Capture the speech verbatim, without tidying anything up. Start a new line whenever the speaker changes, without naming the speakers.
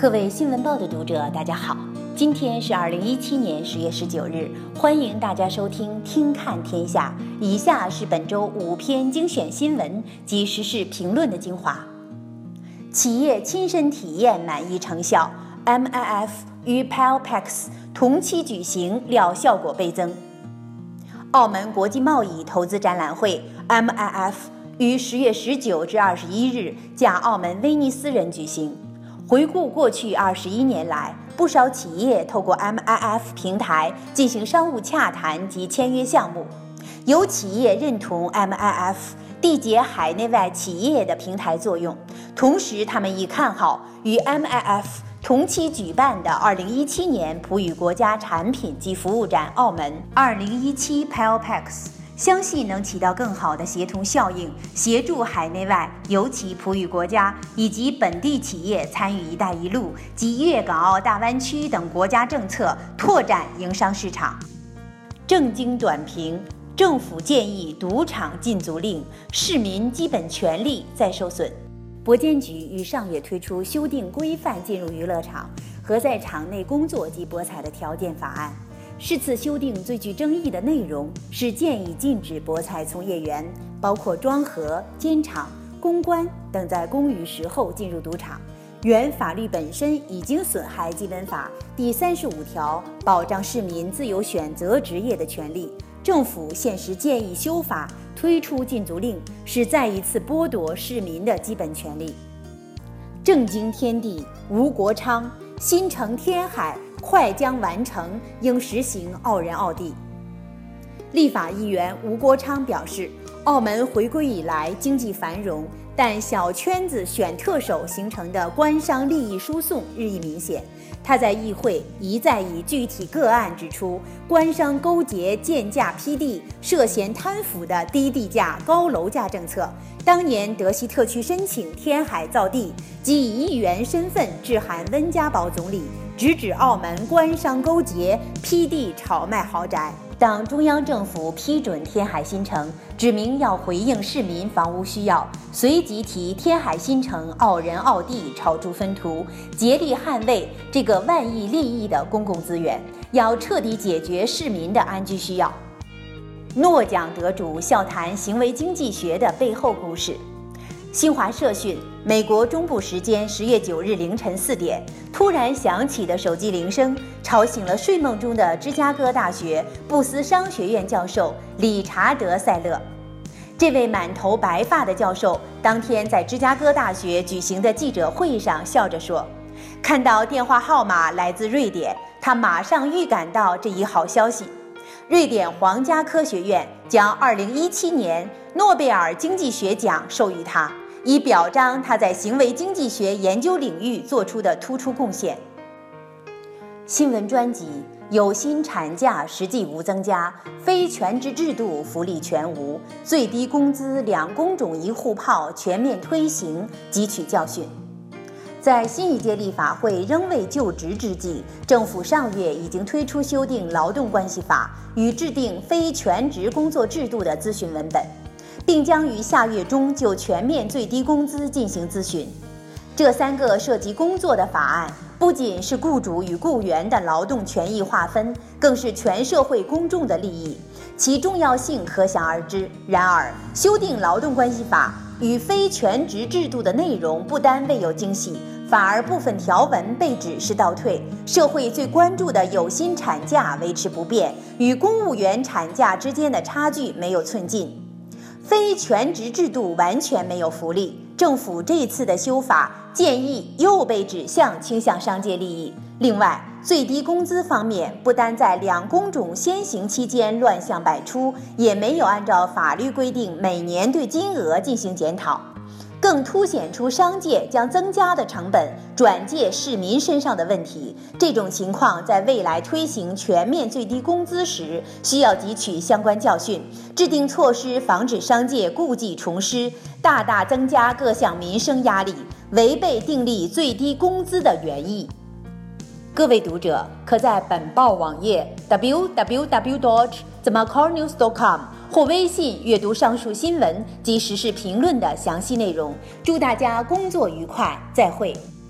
各位新闻报的读者，大家好，今天是二零一七年十月十九日，欢迎大家收听《听看天下》。以下是本周五篇精选新闻及时事评论的精华。企业亲身体验满意成效 ，M I F 与 P E L Pax 同期举行，料效果倍增。澳门国际贸易投资展览会 M I F 于十月十九至二十一日假澳门威尼斯人举行。回顾过去二十一年来，不少企业透过 M I F 平台进行商务洽谈及签约项目。有企业认同 M I F 缔结海内外企业的平台作用，同时他们亦看好与 M I F 同期举办的二零一七年普语国家产品及服务展澳门二零一七 P E L Pax， 相信能起到更好的协同效应，协助海内外尤其普语国家以及本地企业参与“一带一路”及粤港澳大湾区等国家政策，拓展营商市场。正经短评：政府建议赌场禁足令，市民基本权利在受损。博监局于上月推出修订规范进入娱乐场和在场内工作及博彩的条件法案。是次修订最具争议的内容是建议禁止博彩从业员，包括庄荷、监场、公关等在公余时候进入赌场。原法律本身已经损害基本法第三十五条保障市民自由选择职业的权利。政府现时建议修法推出禁足令，是再一次剥夺市民的基本权利。正经天地吴国昌，新城天海快将完成，应实行澳人澳地。立法议员吴国昌表示，澳门回归以来经济繁荣，但小圈子选特首形成的官商利益输送日益明显。他在议会一再以具体个案指出，官商勾结建价批地，涉嫌贪腐的低地价高楼价政策。当年德西特区申请天海造地，即以议员身份致函温家宝总理，直指澳门官商勾结，批地炒卖豪宅。当中央政府批准天海新城，指明要回应市民房屋需要，随即提天海新城澳人澳地炒作分途，竭力捍卫这个万亿利益的公共资源，要彻底解决市民的安居需要。诺奖得主笑谈行为经济学的背后故事。新华社讯，美国中部时间十月九日凌晨四点，突然响起的手机铃声吵醒了睡梦中的芝加哥大学布斯商学院教授理查德·塞勒。这位满头白发的教授当天在芝加哥大学举行的记者会上笑着说，看到电话号码来自瑞典，他马上预感到这一好消息。瑞典皇家科学院将二零一七年诺贝尔经济学奖授予他，以表彰他在行为经济学研究领域做出的突出贡献。新闻专辑：有薪产假实际无增加，非全职制度福利全无，最低工资两工种一户炮全面推行，汲取教训。在新一届立法会仍未就职之际，政府上月已经推出修订劳动关系法与制定非全职工作制度的咨询文本，并将于下月中就全面最低工资进行咨询。这三个涉及工作的法案，不仅是雇主与雇员的劳动权益划分，更是全社会公众的利益，其重要性可想而知。然而，修订劳动关系法与非全职制度的内容不单未有惊喜，反而部分条文被指是倒退。社会最关注的有薪产假维持不变，与公务员产假之间的差距没有寸进。非全职制度完全没有福利，政府这次的修法建议又被指向倾向商界利益。另外，最低工资方面，不单在两工种先行期间乱象百出，也没有按照法律规定每年对金额进行检讨，更凸显出商界将增加的成本转借市民身上的问题。这种情况在未来推行全面最低工资时，需要汲取相关教训，制定措施防止商界故技重施，大大增加各项民生压力，违背订立最低工资的原意。各位读者可在本报网页 double-u double-u double-u dot the macau news dot com 或微信阅读上述新闻及时事评论的详细内容。祝大家工作愉快，再会。